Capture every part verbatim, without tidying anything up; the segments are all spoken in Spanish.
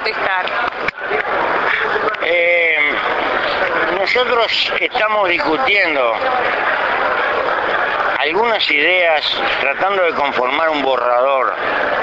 protestar? Eh, nosotros estamos discutiendo algunas ideas, tratando de conformar un borrador.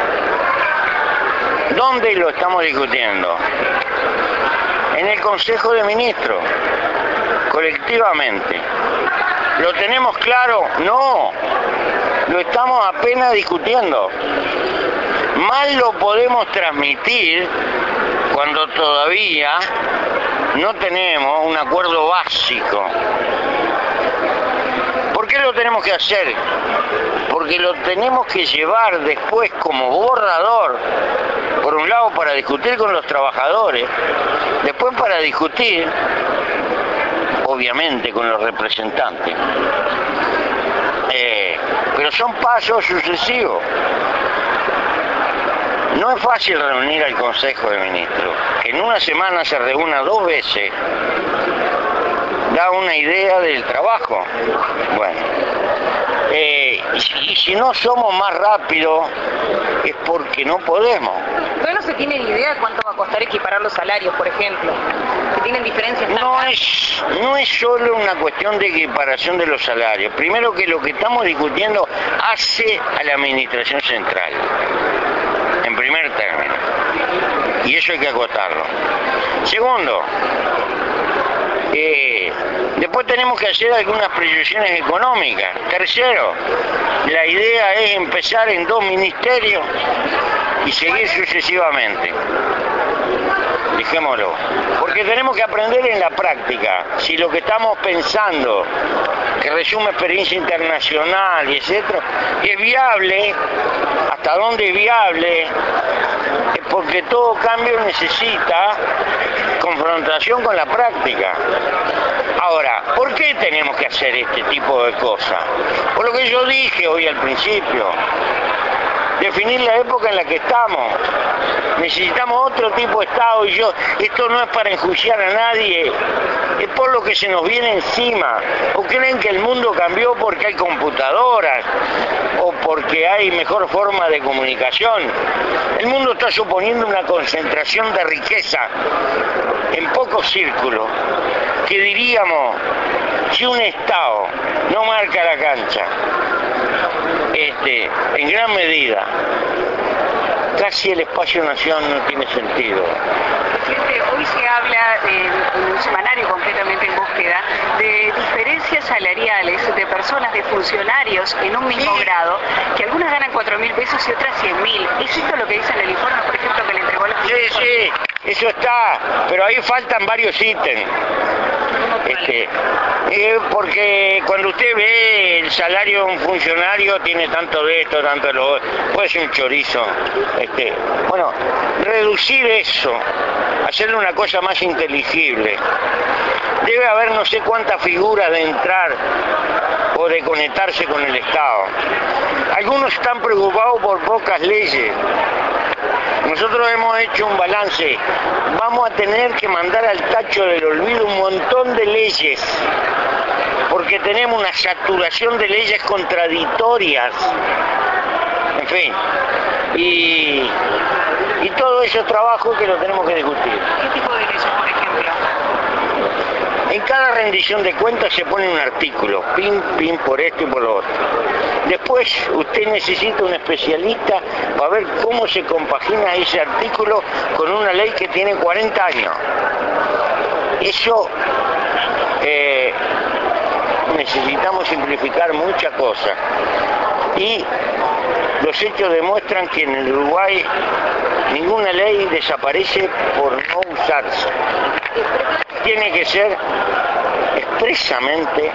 ¿Dónde lo estamos discutiendo? En el Consejo de Ministros, colectivamente. ¿Lo tenemos claro? No, lo estamos apenas discutiendo. Mal lo podemos transmitir cuando todavía no tenemos un acuerdo básico. ¿Por qué lo tenemos que hacer? Porque lo tenemos que llevar después como borrador, por un lado para discutir con los trabajadores, después para discutir, obviamente, con los representantes. Eh, pero son pasos sucesivos. No es fácil reunir al Consejo de Ministros, que en una semana se reúna dos veces, da una idea del trabajo. Bueno, eh, y, y si no somos más rápidos es porque no podemos. ¿Todavía no se tiene ni idea de cuánto va a costar equiparar los salarios, por ejemplo? ¿Que tienen diferencias tan No grandes? es, no es solo una cuestión de equiparación de los salarios. Primero, que lo que estamos discutiendo hace a la Administración Central, en primer término, y eso hay que acotarlo. Segundo, eh, después tenemos que hacer algunas proyecciones económicas. Tercero, la idea es empezar en dos ministerios y seguir sucesivamente. Dejémoslo, porque tenemos que aprender en la práctica si lo que estamos pensando, que resume experiencia internacional y etcétera, es viable, hasta dónde es viable, es porque todo cambio necesita confrontación con la práctica. Ahora, ¿por qué tenemos que hacer este tipo de cosas? Por lo que yo dije hoy al principio, definir la época en la que estamos. Necesitamos otro tipo de Estado, y yo, esto no es para enjuiciar a nadie, es por lo que se nos viene encima. ¿O creen que el mundo cambió porque hay computadoras o porque hay mejor forma de comunicación? El mundo está suponiendo una concentración de riqueza en pocos círculos, que diríamos, si un Estado no marca la cancha, este, en gran medida, casi el espacio-nación no tiene sentido. Presidente, hoy se habla, eh, en un semanario completamente en búsqueda, de diferencias salariales de personas, de funcionarios en un mismo Sí. grado, que algunas ganan cuatro mil pesos y otras cien mil. ¿Es esto lo que dice en el informe, por ejemplo, que le entregó la Sí, sí, eso está, pero ahí faltan varios ítems. Este, eh, porque cuando usted ve el salario de un funcionario, tiene tanto de esto, tanto de lo otro, puede ser un chorizo. Este, bueno, reducir eso, hacerle una cosa más inteligible. Debe haber no sé cuántas figuras de entrar o de conectarse con el Estado. Algunos están preocupados por pocas leyes. Nosotros hemos hecho un balance. Vamos a tener que mandar al tacho del olvido un montón de leyes, porque tenemos una saturación de leyes contradictorias. En fin, y, y todo eso es trabajo que lo tenemos que discutir. ¿Qué tipo de leyes, por ejemplo? En cada rendición de cuentas se pone un artículo, pin, pin, por esto y por lo otro. Después usted necesita un especialista para ver cómo se compagina ese artículo con una ley que tiene cuarenta años. Eso, eh, necesitamos simplificar muchas cosas. Y los hechos demuestran que en el Uruguay ninguna ley desaparece por no usarse. Tiene que ser expresamente.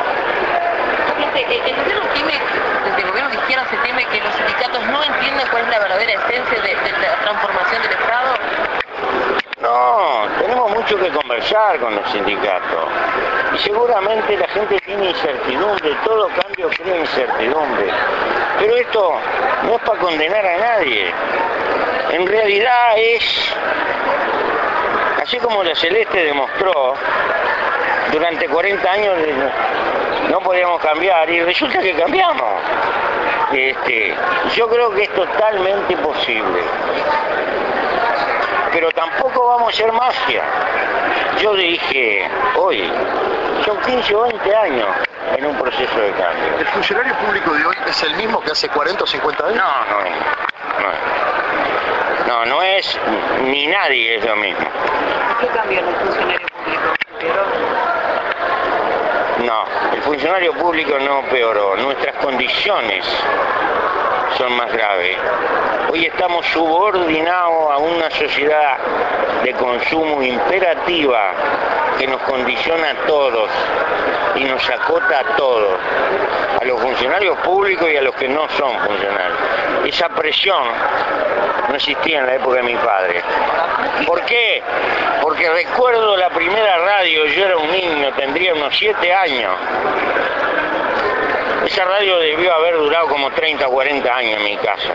El gobierno teme, desde el gobierno de izquierda se teme que los sindicatos no entiendan cuál es la verdadera esencia de, de la transformación del Estado. No, tenemos mucho que conversar con los sindicatos. Y seguramente la gente tiene incertidumbre, todo cambio crea incertidumbre. Pero esto no es para condenar a nadie. En realidad es, así como la Celeste demostró, durante cuarenta años no podíamos cambiar y resulta que cambiamos. Este, yo creo que es totalmente posible. pero tampoco vamos a hacer magia. Yo dije, hoy, son quince o veinte años en un proceso de cambio. ¿El funcionario público de hoy es el mismo que hace cuarenta o cincuenta años? No, no es. No es, no, no es ni nadie es lo mismo. ¿Qué cambió en el funcionario público? ¿Peoró? No, el funcionario público no peoró. Nuestras condiciones son más graves. Hoy estamos subordinados a una sociedad de consumo imperativa que nos condiciona a todos y nos acota a todos, a los funcionarios públicos y a los que no son funcionarios. Esa presión no existía en la época de mi padre. ¿Por qué? Porque recuerdo la primera radio, yo era un niño, tendría unos siete años. Esa radio debió haber durado como treinta o cuarenta años en mi casa.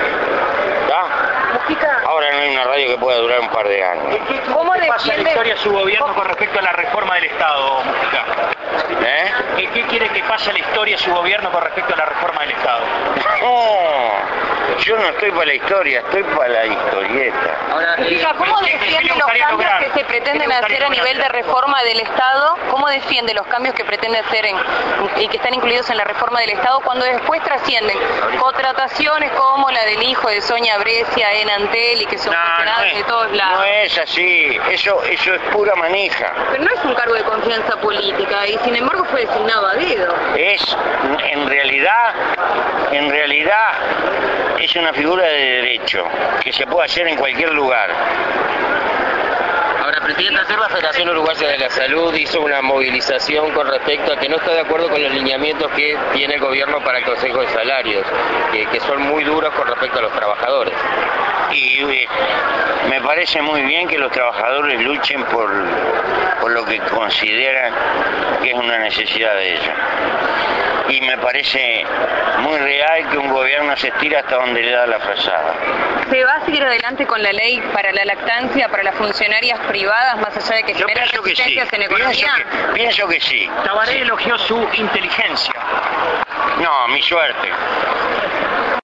¿Está? Ahora no hay una radio que pueda durar un par de años. ¿Cómo pasa la historia de su gobierno con respecto a la reforma del Estado, Mujica? ¿Eh? ¿Qué, ¿Qué quiere que pase la historia de su gobierno con respecto a la reforma del Estado? No, yo no estoy para la historia, estoy para la historieta. Ahora, Mujica, ¿cómo ¿qué- qué- qué defiende le los gustaría cambios lograr? que se pretenden ¿Qué le gustaría hacer a nivel de lograr? reforma del Estado? ¿Cómo defiende los cambios que pretende hacer en, y que están incluidos en la reforma del Estado cuando después trascienden contrataciones como la del hijo de Sonia Brescia en Antel y que son No, no cuestionadas es, de todos lados? no es así, eso, eso es pura manija. Pero no es un cargo de confianza política y sin embargo fue designado a dedo. Es, en realidad, en realidad, es una figura de derecho que se puede hacer en cualquier lugar. Ahora, Presidente, ayer la Federación Uruguaya de la Salud hizo una movilización con respecto a que no está de acuerdo con los lineamientos que tiene el gobierno para el Consejo de Salarios, que, que son muy duros con respecto a los trabajadores. Y eh, me parece muy bien que los trabajadores luchen por, por lo que consideran que es una necesidad de ellos. Y me parece muy real que un gobierno se estira hasta donde le da la frazada. ¿Se va a seguir adelante con la ley para la lactancia, para las funcionarias privadas, más allá de que Yo genera pienso que sí, resistencias en pienso economía? que, pienso que sí. Tabaré elogió su inteligencia. No, mi suerte.